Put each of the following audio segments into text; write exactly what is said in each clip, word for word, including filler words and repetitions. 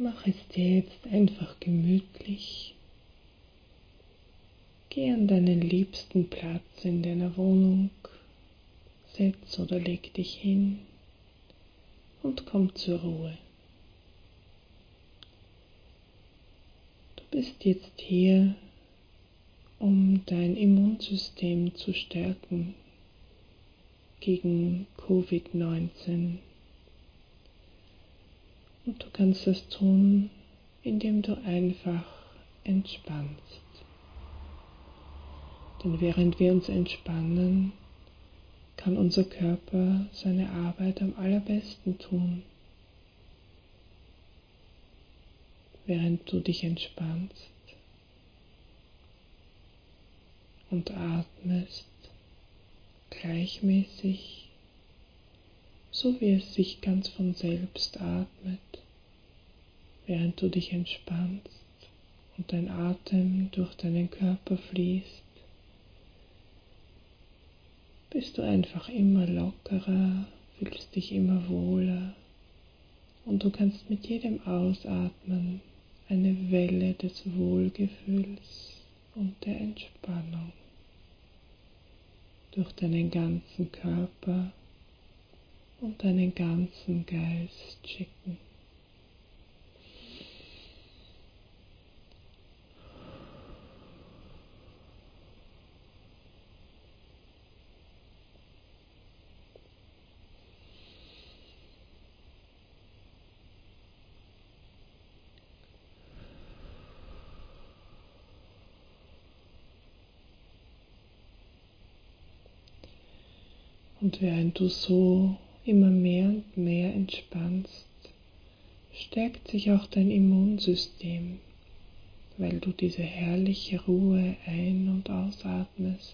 Mach es dir jetzt einfach gemütlich. Geh an deinen liebsten Platz in deiner Wohnung, setz oder leg dich hin und komm zur Ruhe. Du bist jetzt hier, um dein Immunsystem zu stärken gegen Covid neunzehn. Und du kannst das tun, indem du einfach entspannst. Denn während wir uns entspannen, kann unser Körper seine Arbeit am allerbesten tun. Während du dich entspannst und atmest gleichmäßig, so wie es sich ganz von selbst atmet, während du dich entspannst und dein Atem durch deinen Körper fließt, bist du einfach immer lockerer, fühlst dich immer wohler und du kannst mit jedem Ausatmen eine Welle des Wohlgefühls und der Entspannung durch deinen ganzen Körper und deinen ganzen Geist schicken. Und während du so immer mehr und mehr entspannst, stärkt sich auch dein Immunsystem, weil du diese herrliche Ruhe ein- und ausatmest.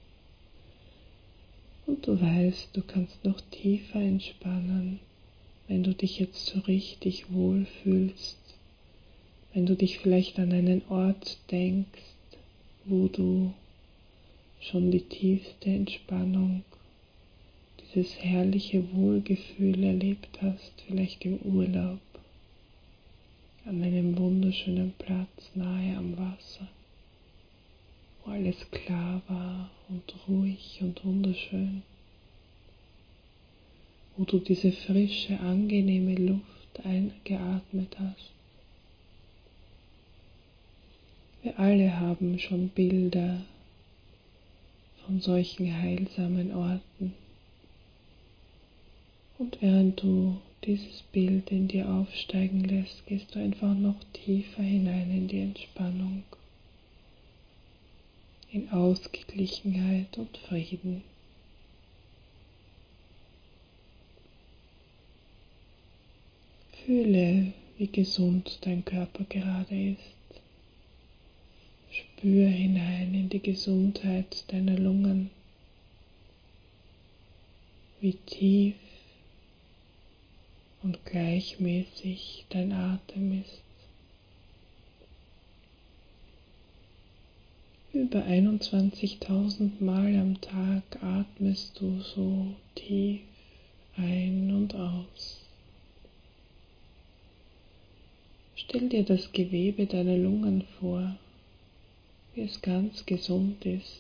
Und du weißt, du kannst noch tiefer entspannen, wenn du dich jetzt so richtig wohlfühlst, wenn du dich vielleicht an einen Ort denkst, wo du schon die tiefste Entspannung, dieses herrliche Wohlgefühl erlebt hast, vielleicht im Urlaub, an einem wunderschönen Platz nahe am Wasser, wo alles klar war und ruhig und wunderschön, wo du diese frische, angenehme Luft eingeatmet hast. Wir alle haben schon Bilder von solchen heilsamen Orten. Und während du dieses Bild in dir aufsteigen lässt, gehst du einfach noch tiefer hinein in die Entspannung, in Ausgeglichenheit und Frieden. Fühle, wie gesund dein Körper gerade ist. Spür hinein in die Gesundheit deiner Lungen, wie tief und gleichmäßig dein Atem ist. Über einundzwanzigtausend Mal am Tag atmest du so tief ein und aus. Stell dir das Gewebe deiner Lungen vor, wie es ganz gesund ist.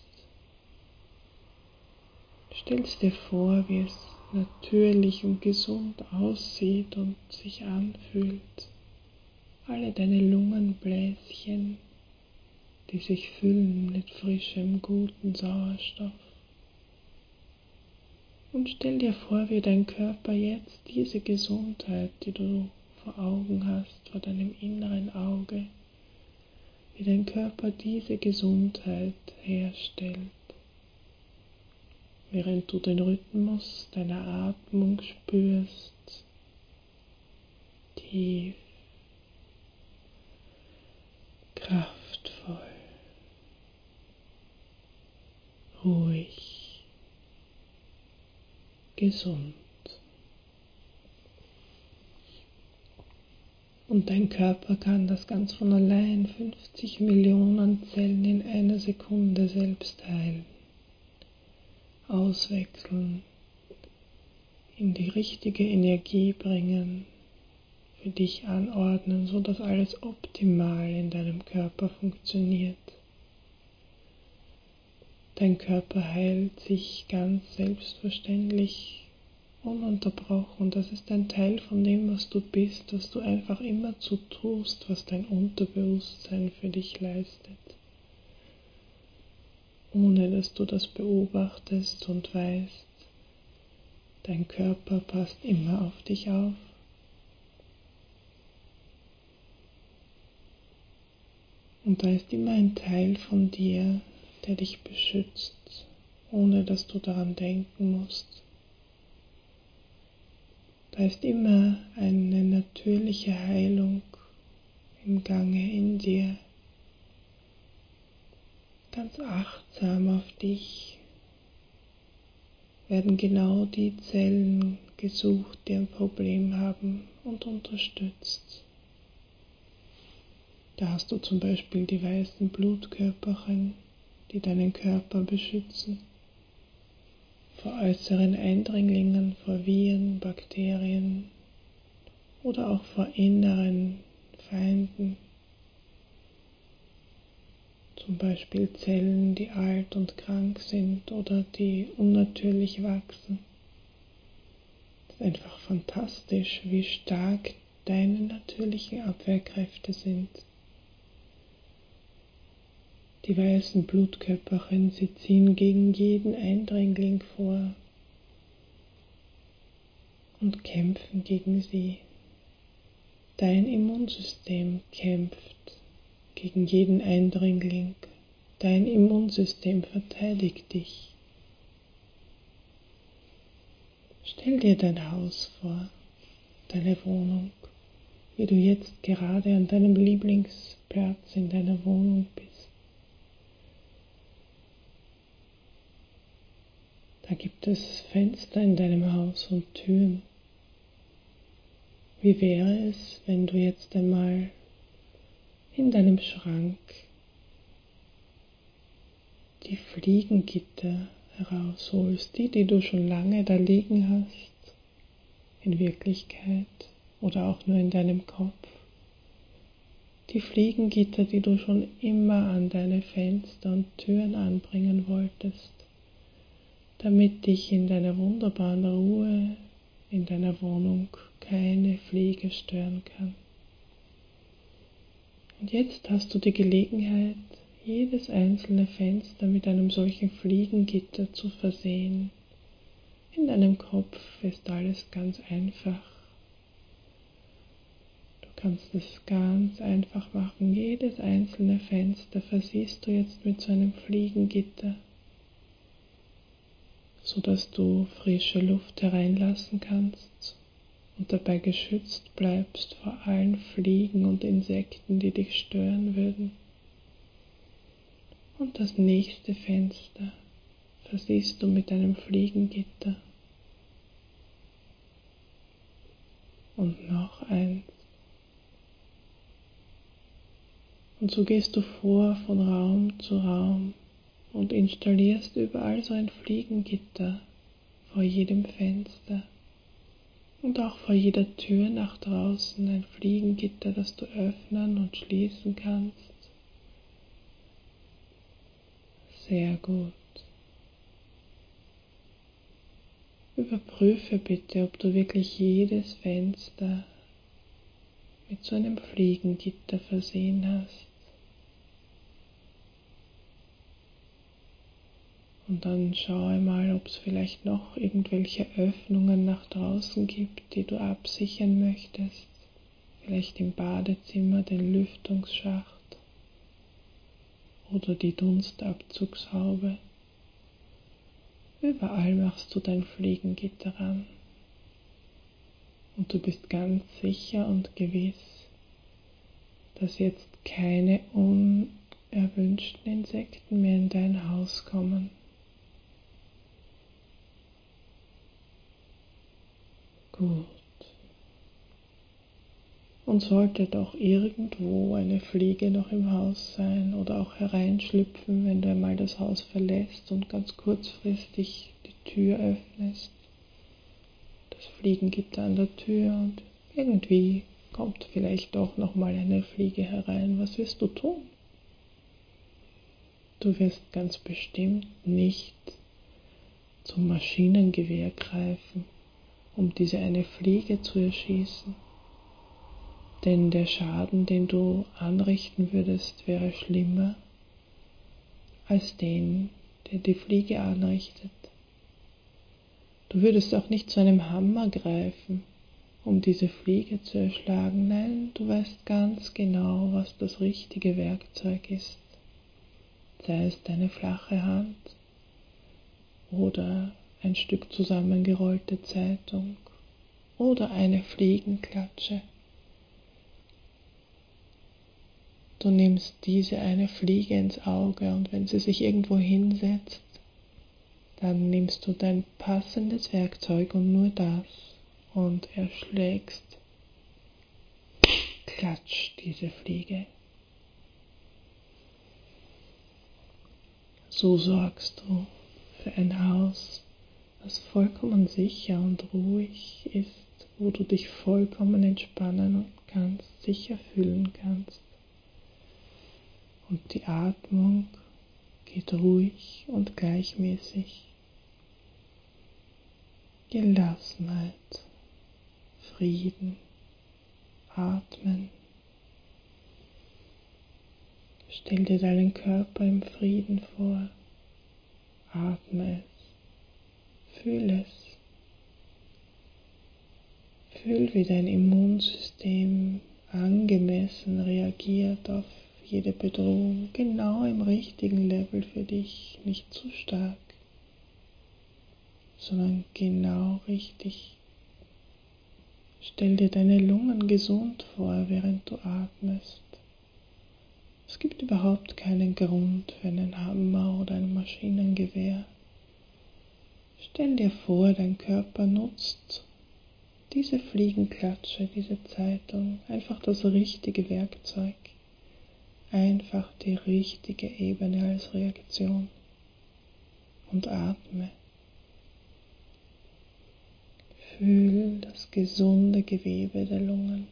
Stell dir vor, wie es natürlich und gesund aussieht und sich anfühlt. Alle deine Lungenbläschen, die sich füllen mit frischem, guten Sauerstoff. Und stell dir vor, wie dein Körper jetzt diese Gesundheit, die du vor Augen hast, vor deinem inneren Auge, wie dein Körper diese Gesundheit herstellt, während du den Rhythmus deiner Atmung spürst, tief, kraftvoll, ruhig, gesund. Und dein Körper kann das ganz von allein, fünfzig Millionen Zellen in einer Sekunde selbst heilen, auswechseln, in die richtige Energie bringen für dich anordnen, sodass alles optimal in deinem Körper funktioniert. Dein Körper heilt sich ganz selbstverständlich ununterbrochen. Das ist ein Teil von dem, was du bist, was du einfach immer zu tust, was dein Unterbewusstsein für dich leistet, ohne dass du das beobachtest und weißt. Dein Körper passt immer auf dich auf. Und da ist immer ein Teil von dir, der dich beschützt, ohne dass du daran denken musst. Da ist immer eine natürliche Heilung im Gange in dir. Ganz achtsam auf dich werden genau die Zellen gesucht, die ein Problem haben, und unterstützt. Da hast du zum Beispiel die weißen Blutkörperchen, die deinen Körper beschützen vor äußeren Eindringlingen, vor Viren, Bakterien oder auch vor inneren Feinden. Zum Beispiel Zellen, die alt und krank sind oder die unnatürlich wachsen. Es ist einfach fantastisch, wie stark deine natürlichen Abwehrkräfte sind. Die weißen Blutkörperchen, sie ziehen gegen jeden Eindringling vor und kämpfen gegen sie. Dein Immunsystem kämpft gegen jeden Eindringling. Dein Immunsystem verteidigt dich. Stell dir dein Haus vor, deine Wohnung, wie du jetzt gerade an deinem Lieblingsplatz in deiner Wohnung bist. Da gibt es Fenster in deinem Haus und Türen. Wie wäre es, wenn du jetzt einmal in deinem Schrank die Fliegengitter herausholst, die, die du schon lange da liegen hast, in Wirklichkeit oder auch nur in deinem Kopf. Die Fliegengitter, die du schon immer an deine Fenster und Türen anbringen wolltest, damit dich in deiner wunderbaren Ruhe in deiner Wohnung keine Fliege stören kann. Und jetzt hast du die Gelegenheit, jedes einzelne Fenster mit einem solchen Fliegengitter zu versehen. In deinem Kopf ist alles ganz einfach. Du kannst es ganz einfach machen. Jedes einzelne Fenster versiehst du jetzt mit so einem Fliegengitter, sodass du frische Luft hereinlassen kannst und dabei geschützt bleibst vor allen Fliegen und Insekten, die dich stören würden. Und das nächste Fenster versiehst du mit einem Fliegengitter. Und noch eins. Und so gehst du vor von Raum zu Raum und installierst überall so ein Fliegengitter vor jedem Fenster und auch vor jeder Tür nach draußen ein Fliegengitter, das du öffnen und schließen kannst. Sehr gut. Überprüfe bitte, ob du wirklich jedes Fenster mit so einem Fliegengitter versehen hast. Und dann schau einmal, ob es vielleicht noch irgendwelche Öffnungen nach draußen gibt, die du absichern möchtest. Vielleicht im Badezimmer den Lüftungsschacht oder die Dunstabzugshaube. Überall machst du dein Fliegengitter ran. Und du bist ganz sicher und gewiss, dass jetzt keine unerwünschten Insekten mehr in dein Haus kommen. Gut. Und sollte doch irgendwo eine Fliege noch im Haus sein oder auch hereinschlüpfen, wenn du einmal das Haus verlässt und ganz kurzfristig die Tür öffnest, das Fliegengitter an der Tür, und irgendwie kommt vielleicht doch nochmal eine Fliege herein. Was wirst du tun? Du wirst ganz bestimmt nicht zum Maschinengewehr greifen, um diese eine Fliege zu erschießen. Denn der Schaden, den du anrichten würdest, wäre schlimmer als den, der die Fliege anrichtet. Du würdest auch nicht zu einem Hammer greifen, um diese Fliege zu erschlagen. Nein, du weißt ganz genau, was das richtige Werkzeug ist. Sei es deine flache Hand oder ein Stück zusammengerollte Zeitung oder eine Fliegenklatsche. Du nimmst diese eine Fliege ins Auge und wenn sie sich irgendwo hinsetzt, dann nimmst du dein passendes Werkzeug und nur das und erschlägst, klatsch, diese Fliege. So sorgst du für ein Haus, das vollkommen sicher und ruhig ist, wo du dich vollkommen entspannen und ganz sicher fühlen kannst. Und die Atmung geht ruhig und gleichmäßig. Gelassenheit, Frieden, Atmen. Stell dir deinen Körper im Frieden vor. Atme es. Fühl es. Fühl, wie dein Immunsystem angemessen reagiert auf jede Bedrohung, genau im richtigen Level für dich, nicht zu stark, sondern genau richtig. Stell dir deine Lungen gesund vor, während du atmest. Es gibt überhaupt keinen Grund für einen Hammer oder ein Maschinengewehr. Stell dir vor, dein Körper nutzt diese Fliegenklatsche, diese Zeitung, einfach das richtige Werkzeug. Einfach die richtige Ebene als Reaktion und atme. Fühl das gesunde Gewebe der Lungen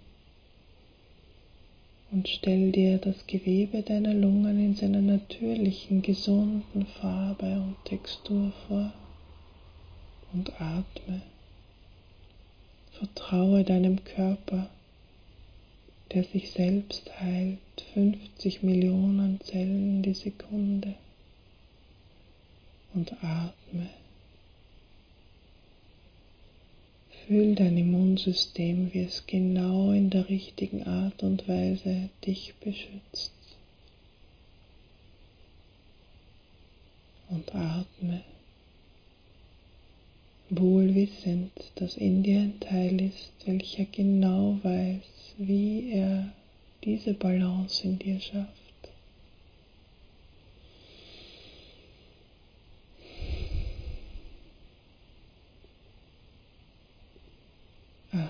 und stell dir das Gewebe deiner Lungen in seiner natürlichen, gesunden Farbe und Textur vor und atme. Vertraue deinem Körper, der sich selbst heilt, fünfzig Millionen Zellen die Sekunde, und atme. Fühl dein Immunsystem, wie es genau in der richtigen Art und Weise dich beschützt. Und atme, wohlwissend, dass in dir ein Teil ist, welcher genau weiß, wie er diese Balance in dir schafft. Atme.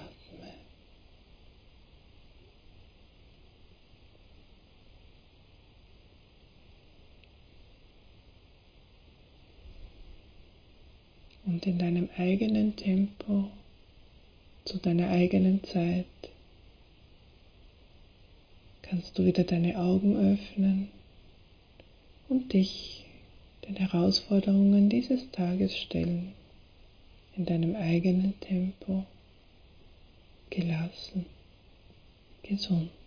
Und in deinem eigenen Tempo, zu deiner eigenen Zeit, kannst du wieder deine Augen öffnen und dich den Herausforderungen dieses Tages stellen, in deinem eigenen Tempo, gelassen, gesund.